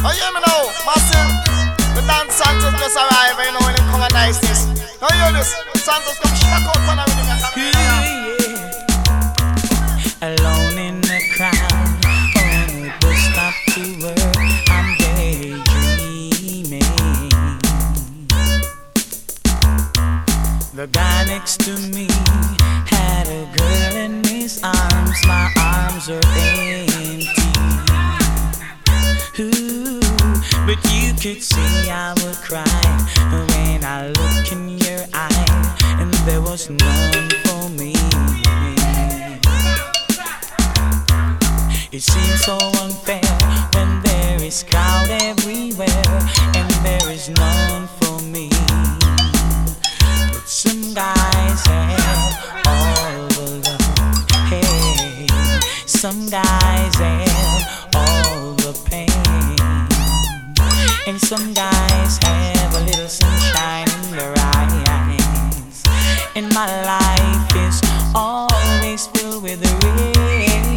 Oh, hear me now, massive. The dance Santos just arrived, you know, when they come and nice this. Now hear this, Santos come shock out for the rhythm. Alone in the crowd, on the bus stop to work, I'm daydreaming. The guy next to me had a girl in his arms, my arms are empty. Ooh, but you could see I would cry when I look in your eye, and there was none for me. It seems so unfair when there is crowd everywhere and there is none for me. But some guys have all the love, hey. Some guys have all the pain, and some guys have a little sunshine in their eyes. And my life is always filled with rain.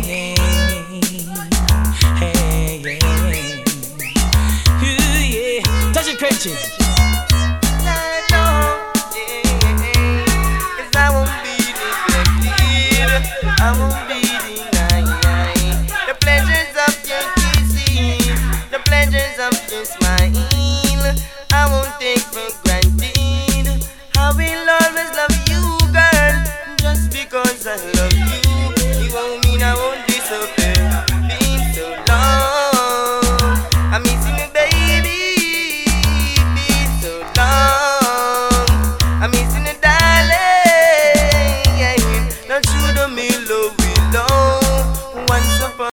Hey, yeah. Ooh, yeah. Touch it, crazy. I know, yeah, 'cause I won't be neglected, I won't be denied. The pleasures of your kissing, the pleasures of your smile, I won't take for granted. I will always love you, girl, just because I love you. It won't mean I won't disappear.